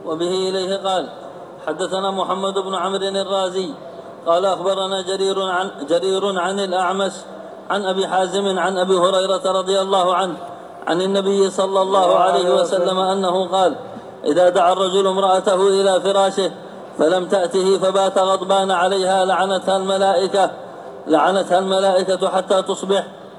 وبه إليه قال: حدثنا محمد بن عمرو الرازي قال: أخبرنا جرير عن الأعمش عن أبي حازم عن أبي هريرة رضي الله عنه عن النبي صلى الله عليه وسلم أنه قال: إذا دعا الرجل امرأته إلى فراشه فلم تأته فبات غضبان عليها لعنتها الملائكة حتى تصبح.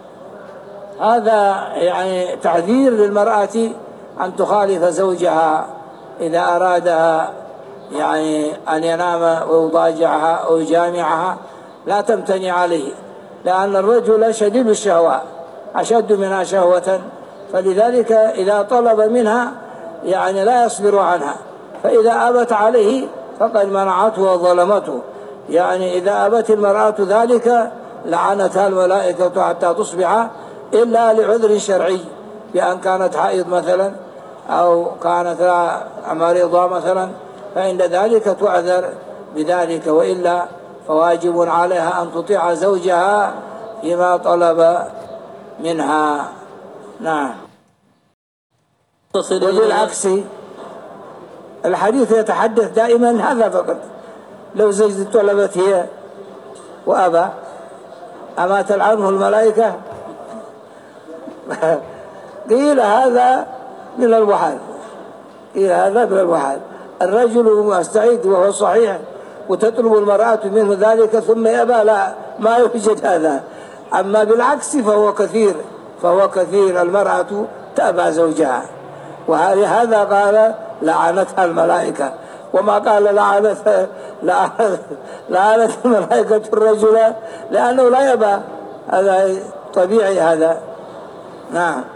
هذا يعني تعذير للمرأة أن تخالف زوجها إذا أرادها يعني أن ينام ويضاجعها أو يجامعها، لا تمتنع عليه، لأن الرجل شديد الشهوة أشد منها شهوة، فلذلك إذا طلب منها يعني لا يصبر عنها، فإذا أبت عليه فقد منعته وظلمته. يعني إذا أبت المرأة ذلك لعنتها الملائكة حتى تصبح، إلا لعذر شرعي، بأن كانت حائض مثلا أو كانت مريضة مثلا، فعند ذلك تعذر بذلك، وإلا فواجب عليها أن تطيع زوجها فيما طلب منها. نعم. وبالعكس الحديث يتحدث دائما هذا فقط، لو زوجته طلبت هي وأبى أما تلعنه الملائكة؟ قيل هذا من الوحال، الرجل مستعد وهو صحيح وتطلب المرأة منه ذلك ثم يأبى، لا، ما يوجد هذا. أما بالعكس فهو كثير المرأة تأبى زوجها، وهذا قال لعنتها الملائكة، وما قال لعنت الملائكة الرجل لأنه لا يأبى، هذا طبيعي هذا. نعم.